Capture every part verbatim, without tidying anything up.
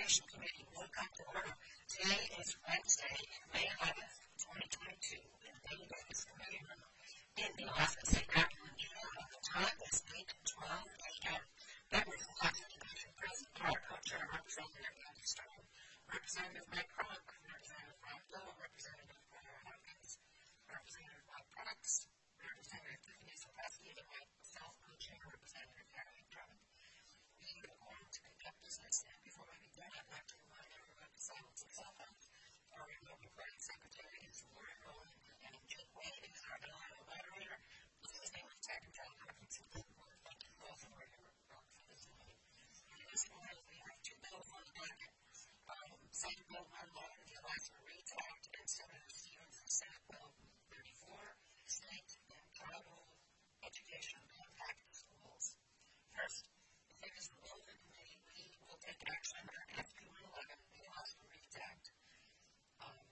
Education Committee will come to order. Today is Wednesday, May eleventh, twenty twenty-two, in Betty Davis Committee Room in the office at Acton Jail. The time is eight twelve a m Members of the Class Education President Clark, Co-Chair Representative Andy Stone, Representative Mike Kronk, Representative Ron Blow, Representative Connor Hopkins, Representative Mike Cox, Representative Tiffany Sopasky, and myself, Co-Chair Representative Harry Drummond. We are going to conduct business, and before we begin, I'd like to remind everyone to silence their cell phones. Our remote recording secretary is Laura Rowland, and Jake Wade is our Illinois moderator. Please stay with Tech and Teleconference and thank you all for your work for this morning. And this morning, we have two bills on the docket. Um, Senate Bill one eleven, the Alaska READS Act, and Senator Stevens' Senate Bill thirty-four, State and Tribal Education Compact Schools. First, if it is the will of the committee, we will take action on F P one eleven, the Alaska READS Act. Um,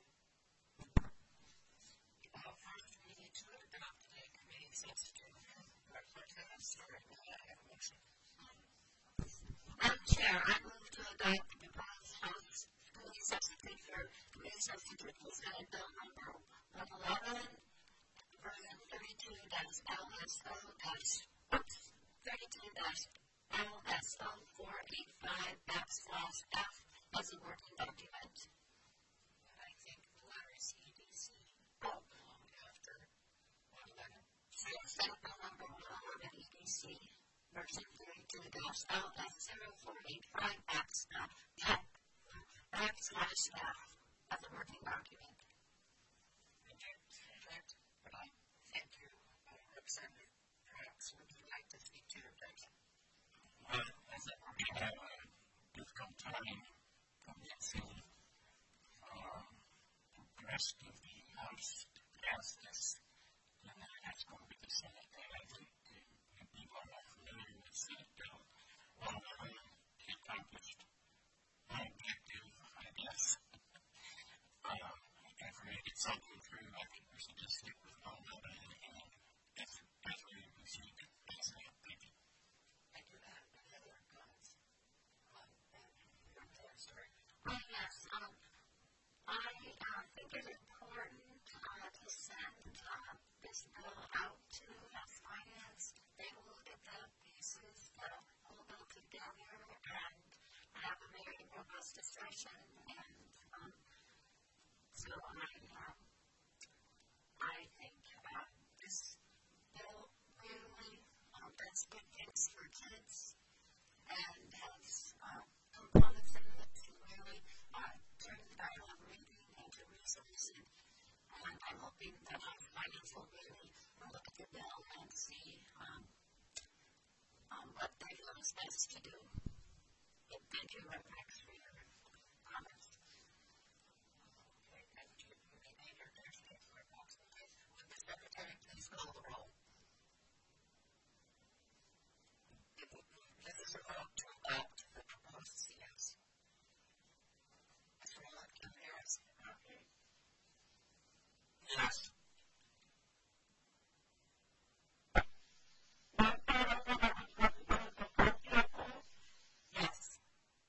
uh, first, we need to adopt the committee substitute. Representative Stewart, may I have a motion? Madam Chair, I move to adopt the proposed House committee substitute for committee substitute for Senate Bill number one eleven, version thirty-two L S O thirty-two L S O four eighty-five backslash F as a working document. I think the letter is E D C. Oh. Um, after one eleven. So, Senate Bill number one eleven E D C, version thirty-two L S zero four eight five backslash F backslash F as a working document. Thank you. Right. Thank you. Uh, Representative Cox, would you like to speak to your objection? Well, as a, we have a difficult time convincing um, the rest of the House to pass this, and then that's going to be the Senate. And I think the, the people are not familiar with Senate Bill one eleven. He accomplished my objective, I guess. um, and for me to get something through, I think we should just stick with one eleven, and that's, that's what we should do. Thanks, man. Thank you. Thank you. Uh, any other comments? Um, and, uh, sorry. Oh, yes. Um, I uh, think it's important uh, to send uh, this bill out to House Finance. They will look at the pieces that will go together and have a very robust discussion. And um, so I, um, I think uh, this bill really um, does good things for kids and has uh, components in it to really uh, turn the dialogue reading into resources. And I'm hoping that House Finance will really look at the bill and see um, um, what they feel is best to do. And thank you, Rex, for your comments. Okay, thank you. You may name your objection for approximately. Would the Secretary please call the roll? This is a vote to adopt the proposed C S. Mister Rowland, can you hear us? Okay. Yes. Yes.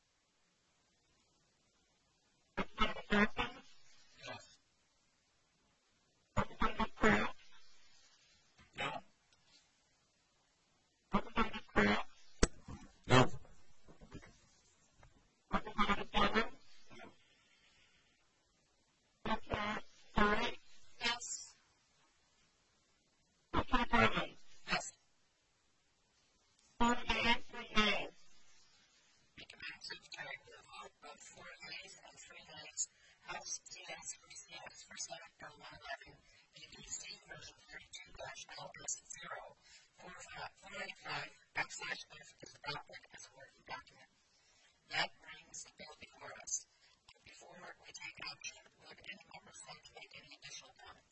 Yes. No. No. Yes. Yes. Recommend Secretary with a vote of four yeas and three nays. House C S for C S for Senate Bill one eleven, E D C version thirty-two L S zero four eighty-five backslash F is adopted as a working document. That brings the bill before us. Before we take action, would any members like to make any additional comments?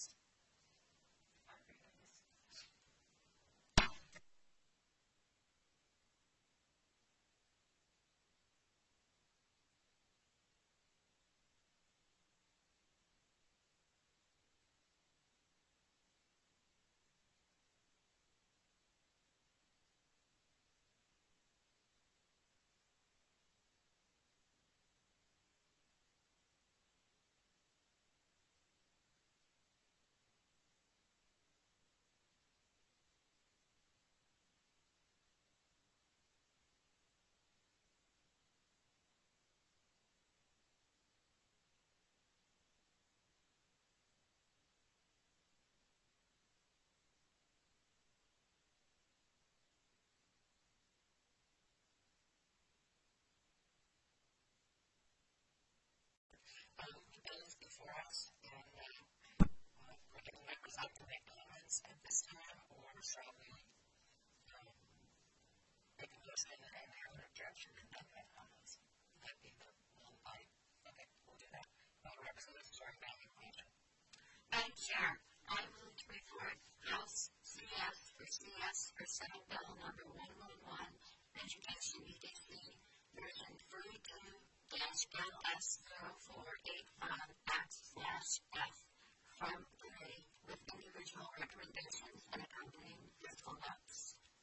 for us, and uh, uh, would the members like to make comments at this time, or shall we um, make a motion and have an objection and then make comments? Would that be the one bite? Okay, we'll do that. Uh, Representative Sorry, Valley Region. Madam Chair, I move to report House C S for C S for Senate Bill number one one one, Education E D C, version thirty-two dash L S zero four eight five backslash F from committee with individual recommendations and accompanying fiscal notes.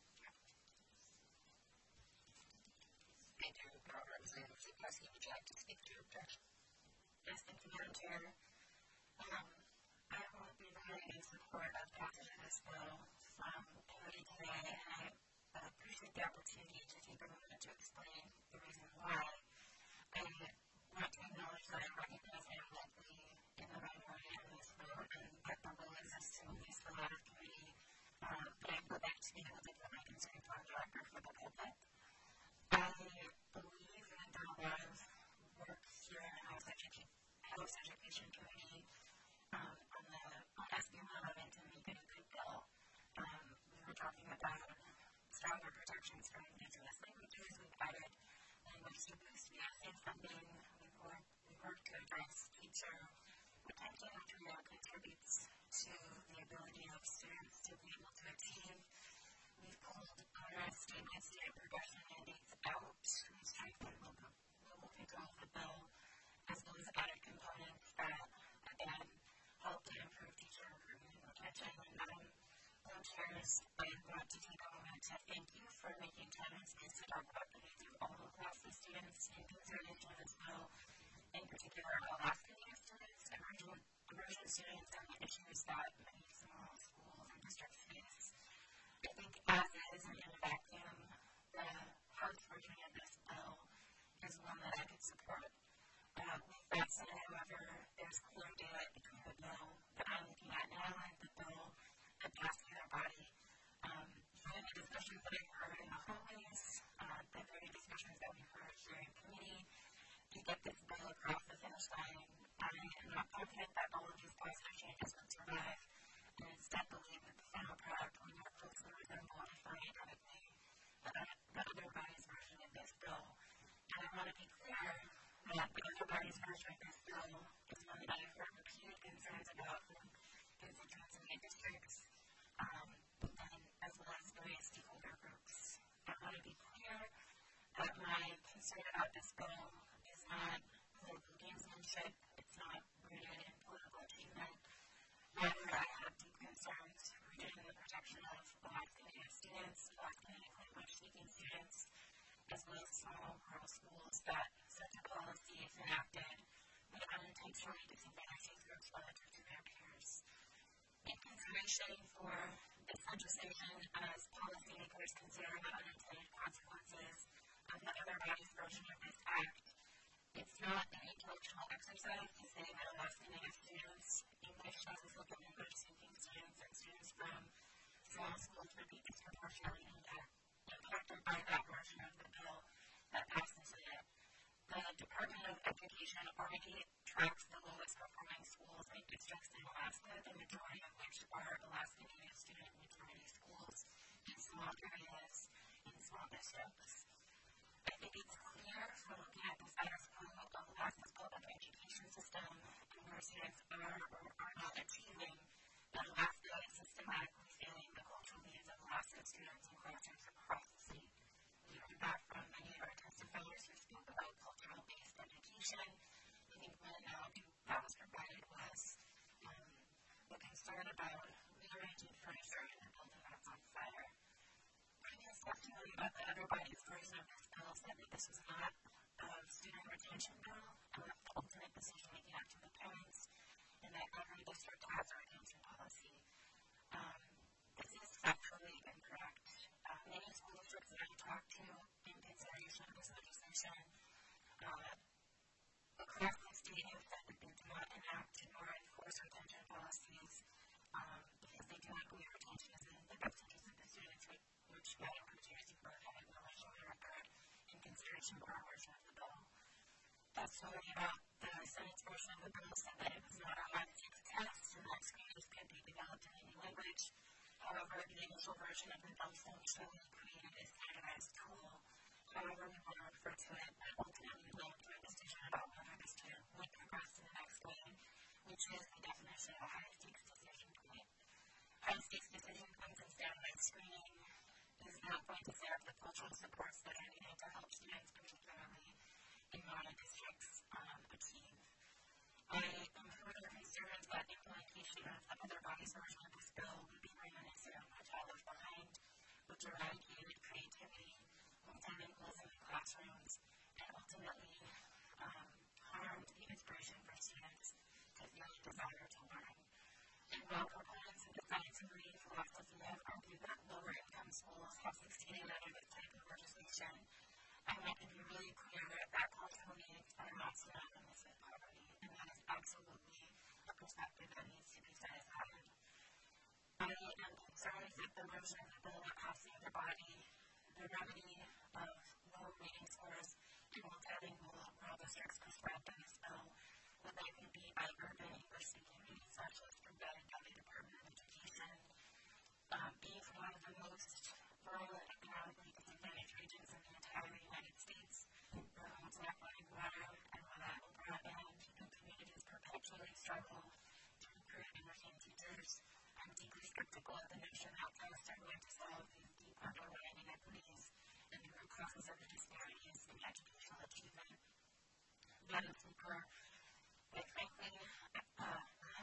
Thank you, uh, Representative Zukoski. Would you like to speak to your objection? Yes, thank you, Madam Chair. Um, I will be voting in support of passage of this bill from committee today, and I uh, appreciate the opportunity to take a moment to explain the reason why. I want to acknowledge that I recognize I am likely in the minority in this vote, and that the bill exists to at least allow the committee, um, but I would like to be able to put my concerns on the record for the public. I believe that there are a lot of work here in the House Education, House Education Committee um, on the on S B one eleven to make it a good bill. Um, we were talking about stronger protections for indigenous languages. We've added language to boost the essay funding. We've worked, we've worked to address teacher retention, which we know contributes to the ability of students to be able to achieve. We've pulled onerous state and state progression mandates out. We've strengthened local, local control of the bill, as well as added components that, again, help to improve teacher recruitment and retention. And um, Madam Chairs, I want to take a moment to thank you for making time and space to talk about the needs of all Alaska students in consideration of this bill, in particular Alaska Native students, emerging, emerging students, and the issues that many small schools and districts face. I think as is and in a vacuum, the House version of this bill is one that I could support. Uh, with that said, however, there's clear daylight between the bill that I'm looking at now and the bill that passed through our body. Um, given the discussions that I've heard in the hallways, uh, the very discussions that we've heard here in committee, to get this bill across the finish line, I am not confident that all of these positive changes would survive, and instead believe that the final product will more closely resemble, if not identically, the other body's version of this bill. And I want to be clear that the other body's version of this bill is one that I've heard repeated concerns about from constituents and districts, um, and as well as various stakeholder groups. I want to be clear that my concern about this bill is not political gamesmanship, it's not rooted in political achievement. Rather, I have deep concerns rooted in the protection of Alaska Native students, Alaska Native language-speaking students, as well as small rural schools that such a policy, if enacted, would unintentionally disadvantage these groups relative to their peers. In consideration for this legislation, as policymakers consider the unintended consequences of the other body's version of this act, it's not an intellectual exercise to say that Alaska Native students, English as a second language speaking students, and students from small schools would be disproportionately impact, impacted by that version of the bill that passed into it. The Department of Education already tracks the lowest performing schools and districts in Alaska, the majority of which are Alaska Native student majority schools in small areas, in small districts. I think it's clear from looking at the status quo of Alaska's public education system and where students are or are not achieving that Alaska is systematically failing the cultural needs of Alaska students and classrooms across the state. We heard that from many of our testifiers who spoke about cultural-based education. I think one analogy that was provided was um, the concern about rearranging furniture in a building that's on fire. Previous testimony about the other body's version of this bill said that this was not a student retention bill, and left the ultimate decision-making up to the parents, and that every district has a retention policy. Um, this is factually incorrect. Uh, many school districts that I've talked to in consideration of this legislation uh, across the state have said that they do not enact nor enforce retention policies um, because they do not believe retention is in the best interest of the students, which I encourage you to work on acknowledge on the record in consideration of our version of the bill. That's really about the Senate's version of the bill said that it was not a high-stakes test and that screenings could be developed in any language. However, the initial version of the bill functionally created a standardized tool. However, we want to refer to it, but ultimately led to a decision about whether the student would progress to the next grade, which is the definition of a high-stakes decision point. High-stakes decision points and standardized screening is not going to set up the cultural supports that are needed to help students, particularly in non-districts, um, achieve. I am further concerned that implementation of the other body's version of this bill would be reminiscent of what I left behind, which eradicated creativity, multilingualism in classrooms, and ultimately um, harmed the inspiration for students to feel a desire to learn. And while proponents of the science and reading philosophy have argued that lower-income schools have succeeded under this type of legislation, I want to be really clear that that cultural needs are not synonymous with poverty, and that is absolutely a perspective that needs to be set aside. I am concerned that the version of the bill that passed the other body, the remedy of low reading scores in multilingual rural districts prescribed by this bill would likely be by urban English-speaking reading specialists provided by the Department of Education. Um, being from one of the most rural and economically disadvantaged regions in the entire United States, where homes lack running water and reliable broadband, and communities perpetually struggle to recruit and retain teachers, I'm deeply skeptical of the notion that tests are going to solve these deep underlying inequities and the root causes of the disparities in educational achievement. Madam Speaker, quite frankly, uh,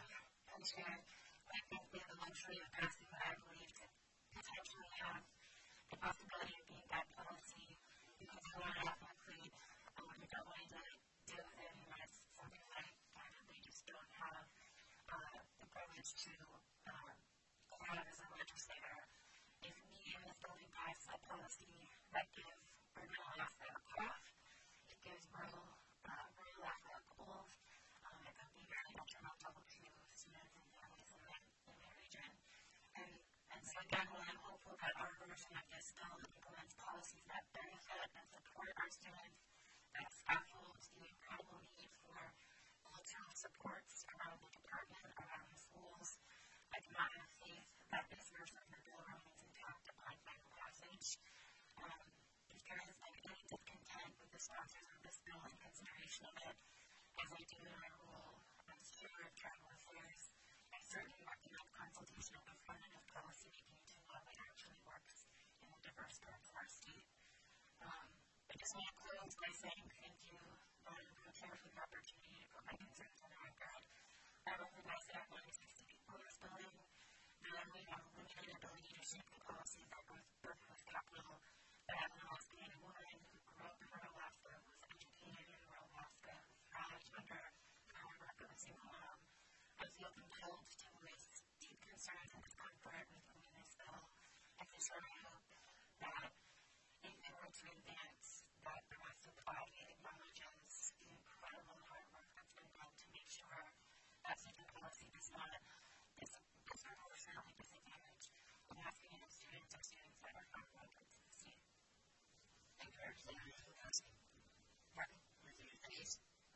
and Chair, I think we have the luxury of passing what I believe to potentially have the possibility of being bad policy because we want to include um, what we don't want to deal with it, and that's something that I they just don't have uh, the privilege to uh, have as a legislator. If we in this building pass a policy that gives urban Alaska a cough, it gives rural, uh, rural Alaska a cold, um, it could be very detrimental to students and families in that, in that region. And, and so again, while I'm hopeful that our version of this bill implements policies that benefit and support our students, that scaffolds the incredible need for cultural supports around the department, around the schools, I do not have faith that this version of the bill remains intact upon final passage. Um, if there has been any discontent with the sponsors of this bill in consideration of it, as I do in my role as Chair of Tribal Affairs, I certainly recommend consultation at the front end of policy making to how it actually works in the diverse parts of our state. Um, I just want to close by saying thank you, Madam Chair, for the opportunity to put my concerns on the record. I recognize that I have ninety-six people in this building, and we have a limited ability to shape the policies that both burden with capital, but as an Alaska woman who grew up in rural Alaska, was educated in rural Alaska, who thrived under the hard work of a single mom, I feel compelled to voice deep concerns and discomfort with moving this bill, and for sure I hope that if it were to advance, that the rest of the body acknowledges the incredible hard work that's been done to make sure that such a policy does not disproportionately disadvantage Alaska Native students or students that are from local to the state. Thank you, Representative. Martin, please.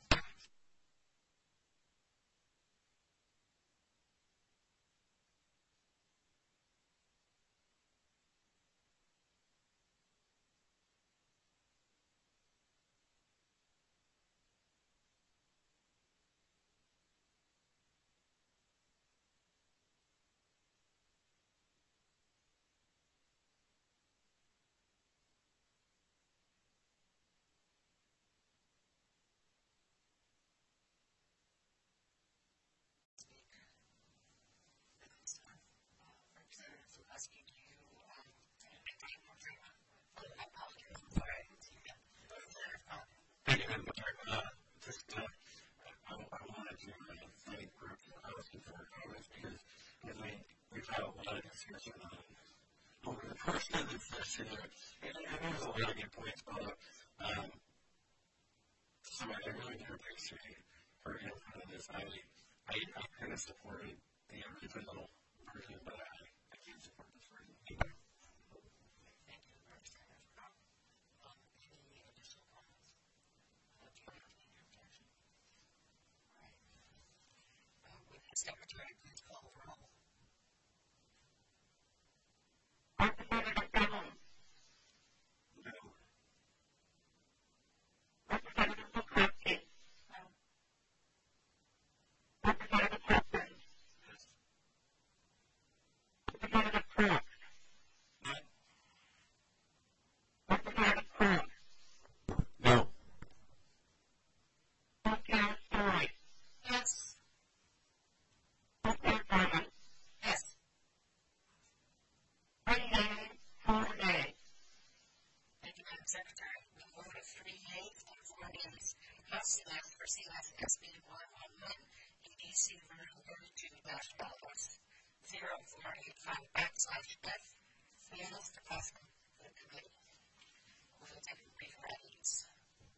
Asking you um, to make time for treatment. Oh, I apologize. I'm sorry. I didn't see that. Thank you, Madam Chair. Uh, just, uh, I, I wanted to uh, thank Brooke Kowalski for her comments because, because we, we've had a lot of discussion on over the course of this session, and, and there's a lot of good points brought up. Um, so I really do appreciate her input on this. I, I, I kind of supported the original version, but I I can't support this version. Thank you. Thank you, Representative. Um, any additional comments? Uh, do you have any objection? Secretary, please call the roll. Representative Bennett. No. Representative McCarthy. Representative Hudson. Yes. Representative Clark. No. Representative Clark. No. Representative Story. Yes. Representative Bennett. Yes. Three yeas, four nays. Thank you, Madam Secretary. We voted three yeas and four nays. House C F for C F S B one one one, E D C version thirty-two dash L S zero four eight five backslash F. Fails to pass the committee. We'll take a brief readings.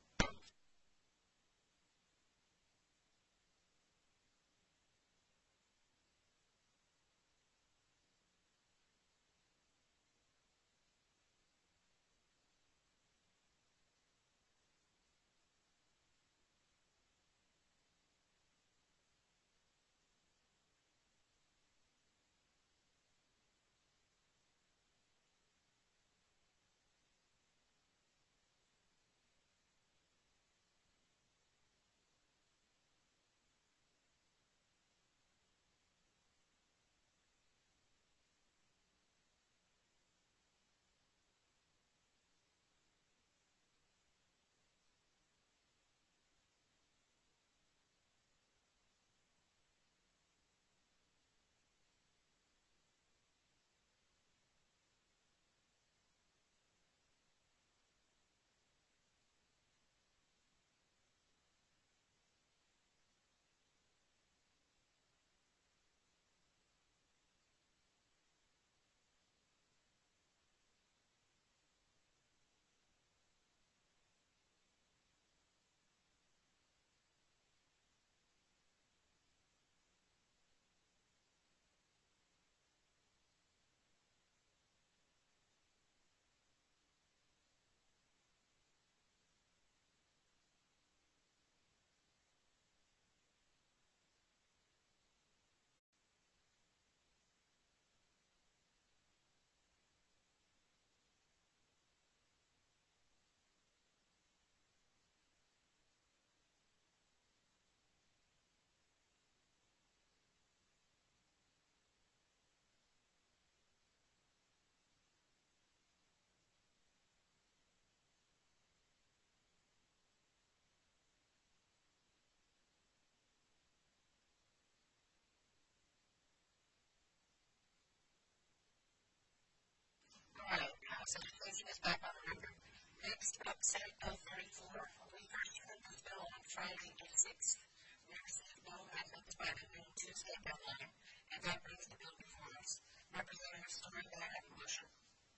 All right, House legislation is back on the record. Next up, Senate Bill thirty-four, a reimbursement bill on Friday, May sixth. We received no amendments by the noon Tuesday deadline, and that brings the bill before us. Representative Story, may I have a motion?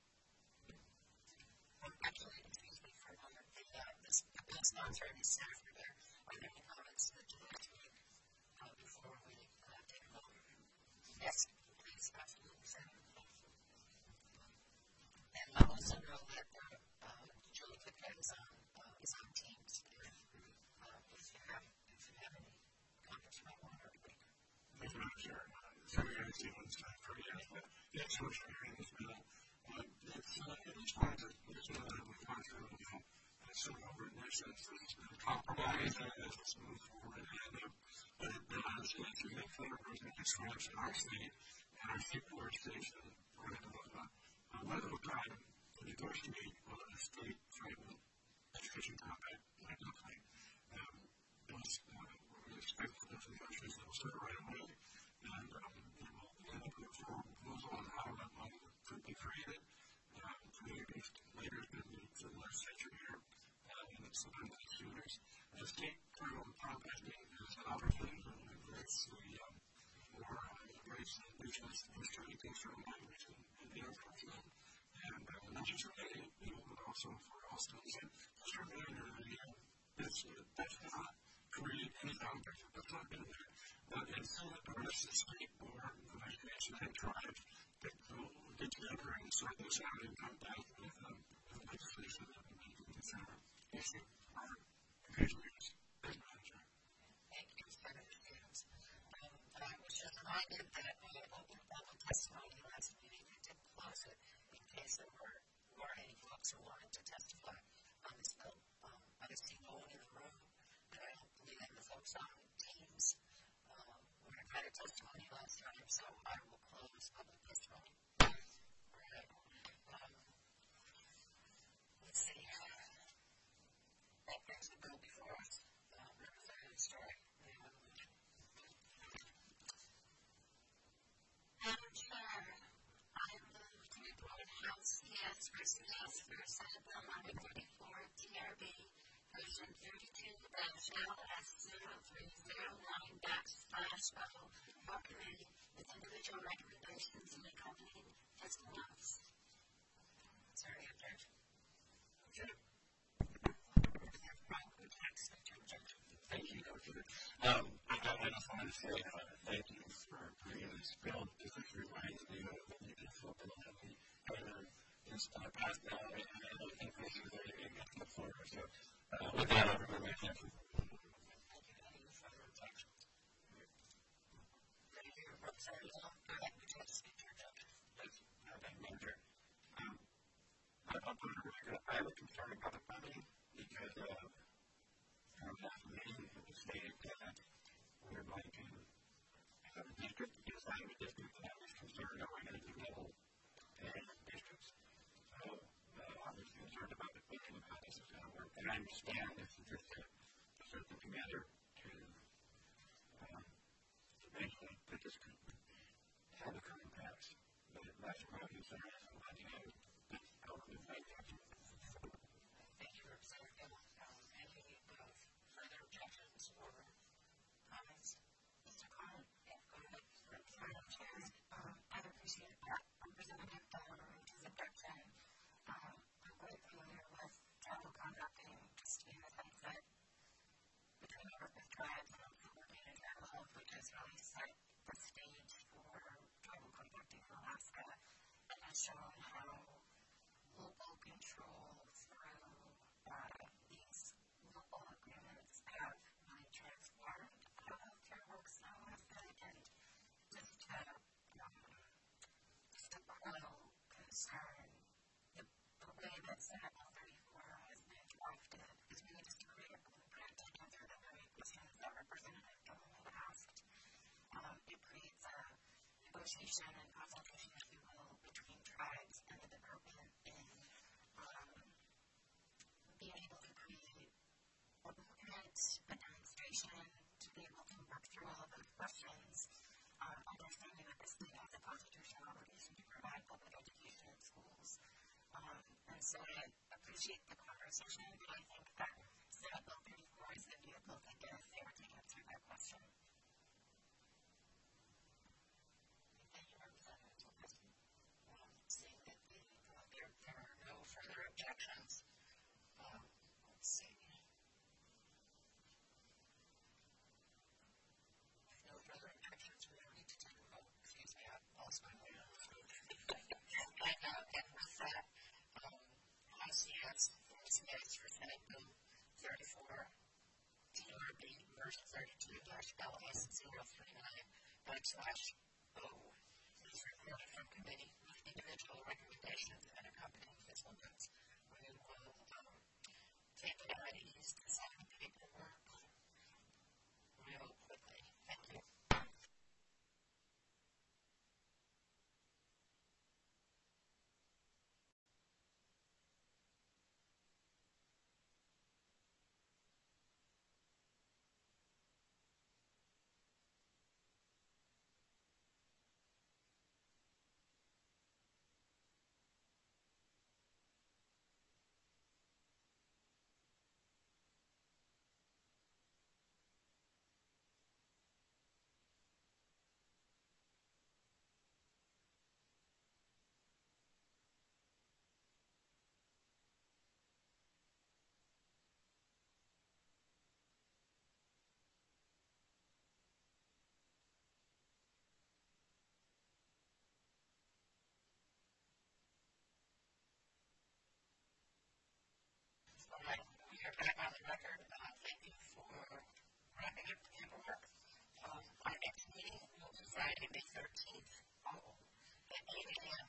Um, actually, excuse me for a moment. The, uh, this, the bill sponsor and his staff are there. Are there any comments that you want to make uh, before we uh, take a vote? Yes, please, absolutely, Senator. And I also know that uh, uh, Julie Pickett is on, uh, is on Teams. If, uh, if, you have, if you have any comments you might want to make. Thank you, Madam Chair. Sorry, I see one time for you. Yes, we're sharing this bill. Uh, it's, uh, it's fine to, it's one that we've gone through, you know, uh, some over in this, it's, it's been a compromise as it's moved forward, and, uh, but it does, it's a big thing, of course, it's stretch in our state, and our state board states that we're going to have a, a level of time to negotiate on a state tribal education topic, like nothing. Um, it was, uh, we're expecting the negotiations that will start right away, and, um, it will end up with a proposal on how that money could be created, um, to be released later in the, the legislature here, uh, and it's something that students, the state tribal compact is an opportunity to embrace the, um, more, uh, embrace the indigenous, history, cultural language, and, and the culture. And uh, not just for A, you know, but also for all students. And certainly, uh, that's, uh, that's not create any conflict. That's not been there. But it's so that the rest of the state board of education and tribes that will get together and sort this out and come back with um, with legislation that we need to consider. Yes, sir. Our occasionally is manager. Thank you, Senator James. Um, I wish reminded that we had opened public testimony last meeting and didn't close it in case there were, were any folks who wanted to testify on this bill. Um, I see no one in the room, and I don't believe any of the folks on Teams um, were had a testimony last time, so I will close public testimony. All right. Um, let's see. That brings the bill before us. Um, Representative Story. Madam Chair, I move to report House P S versus House for Senate Bill number thirty-four, T R B, version thirty-two dash L S zero three zero nine backslash O, for committee with individual recommendations and accompanying fiscal notes. Sorry, objection. Okay. Thank you, Doctor Um, I, I just wanted to say uh, thank you for bringing this bill. This is reminds me of the beautiful bill that we had just uh, passed down, and I really think this is very good to the floor. So, uh, with that, everyone, thank you. Thank you. Any further objections? Thank you. Representative Long, go ahead. Would you like to speak to your objection? Yes, Madam Manager. Um, I'll put it on record. I was concerned about the funding because uh, from last meeting, it was stated that we're going to have a district, decide a district that was concerned that we're going to do level and districts. So uh, I was concerned about the funding of how this is going to work. And I understand this is just a, a something together to um, eventually put this have the current pass. But that's my concern. I'm letting you know this out of the fight. Thank you, Representative Gill. Um, any uh, further objections or comments? Mister Carter? Yeah, go ahead. Madam Chair, um, I appreciate that. Representative Delano's objection. Um, I'm quite familiar with tribal contracting, just in the sense that between the work with tribes and also working in tribal health, which has really set the stage for tribal contracting in Alaska, and has shown how local control through uh, these local agreements have really transformed how healthcare works in Alaska, and just to, um, just to quell concern, the, the way that Senate Bill thirty-four has been drafted is really just to create a blueprint to answer the very questions that Representative Gilman had asked. Um, it creates a negotiation and consultation, if you will, between tribes and the department in um, being able to create a blueprint, a demonstration, to be able to work through all of those questions, um, understanding that the state has a constitutional obligation to provide public education in schools. Um, and so I appreciate the conversation, but I think that Senate Bill thirty-four is the vehicle that is there to answer that question. Thank you, Representative Wilkerson. Um, seeing that the, uh, there, there are no further objections, um, let's see. With no further objections, we don't need to take a vote. Excuse me, I lost my way. and, uh, and with that, um, House yes, votes yes for Senate Bill thirty-four, T R B, version thirty-two dash L S zero three nine backslash O. Is reported from committee with individual recommendations and accompanying fiscal notes. We will um, take it at ease to sign the paperwork real quickly. Thank you. Friday, May thirteenth, oh, at eight a.m.